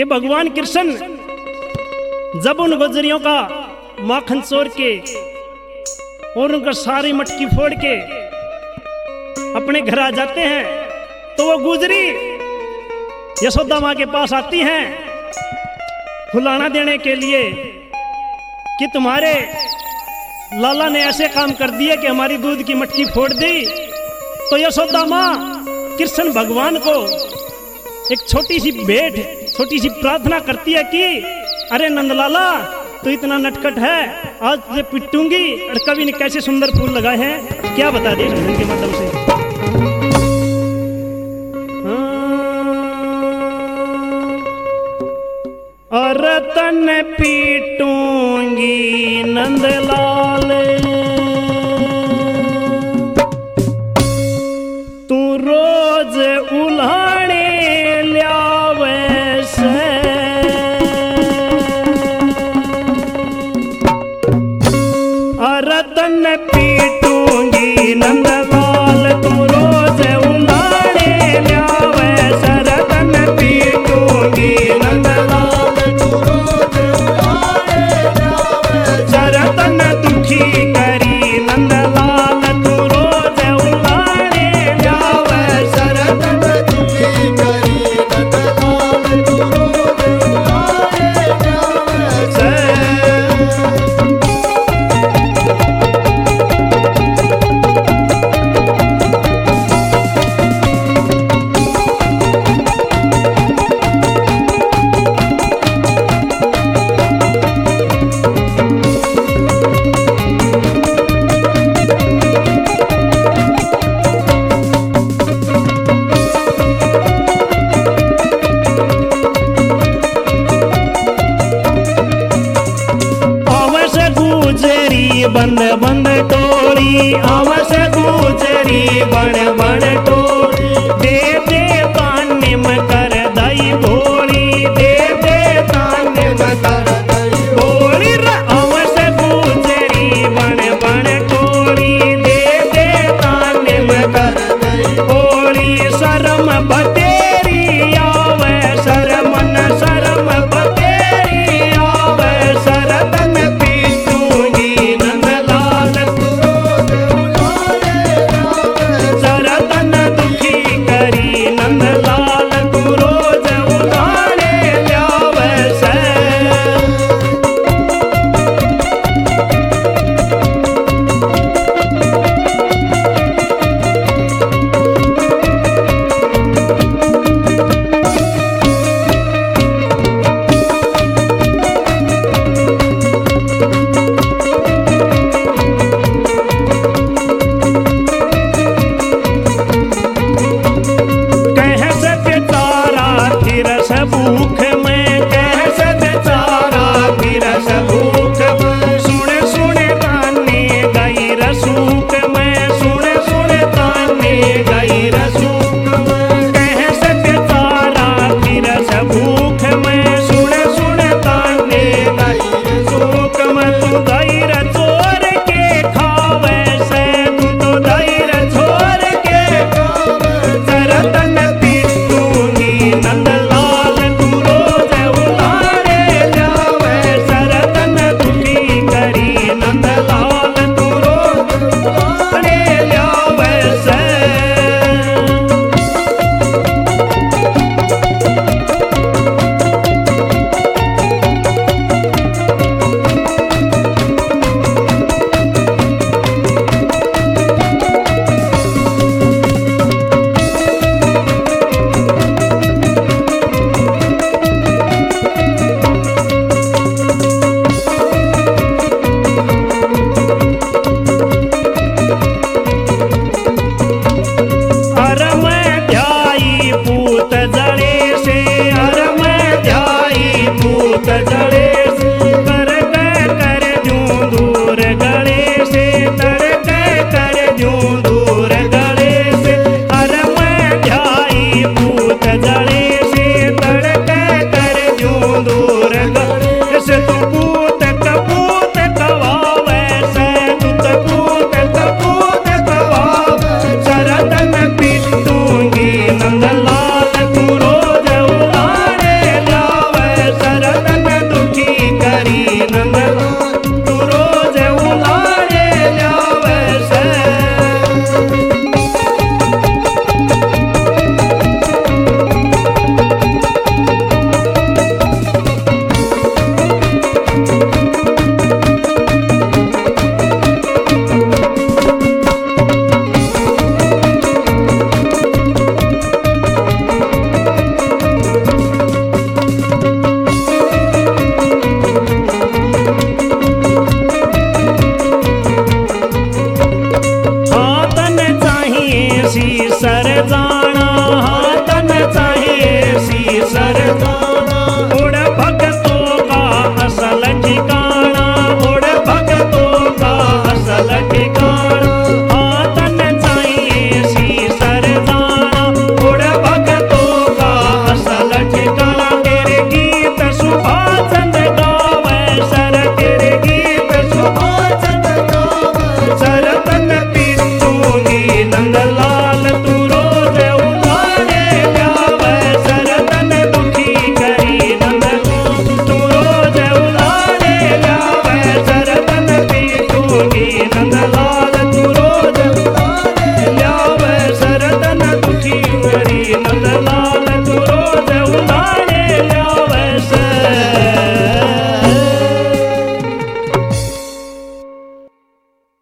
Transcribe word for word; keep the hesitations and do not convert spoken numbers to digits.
कि भगवान कृष्ण जब उन गुजरियों का माखन चोर के और उनका सारी मटकी फोड़ के अपने घर आ जाते हैं, तो वो गुजरी यशोदा माँ के पास आती हैं खुलाना देने के लिए कि तुम्हारे लाला ने ऐसे काम कर दिए कि हमारी दूध की मटकी फोड़ दी। तो यशोदा माँ कृष्ण भगवान को एक छोटी सी भेंट, छोटी सी प्रार्थना करती है कि अरे नंदलाला, तो इतना नटखट है, आज तुझे पिटूंगी। और कवि ने कैसे सुंदर फूल लगाए हैं, क्या बता दिए भजन के माध्यम से। और तन पीटूंगी नंदलाल, तू रोज उल्हाने ल्यावे से। और तन पीटूंगी नंदलाल, तू रोज उल्हाने ल्यावे से। तन पीटूंगी नंदलाल, करी नंदलाल, तू रोज उल्हाने ल्यावे। शरतन दुखी करी नंदलाल, तू रोज उल्हाने ल्यावे। बंद बंद टोली आवस गुजरी बन बन टोली।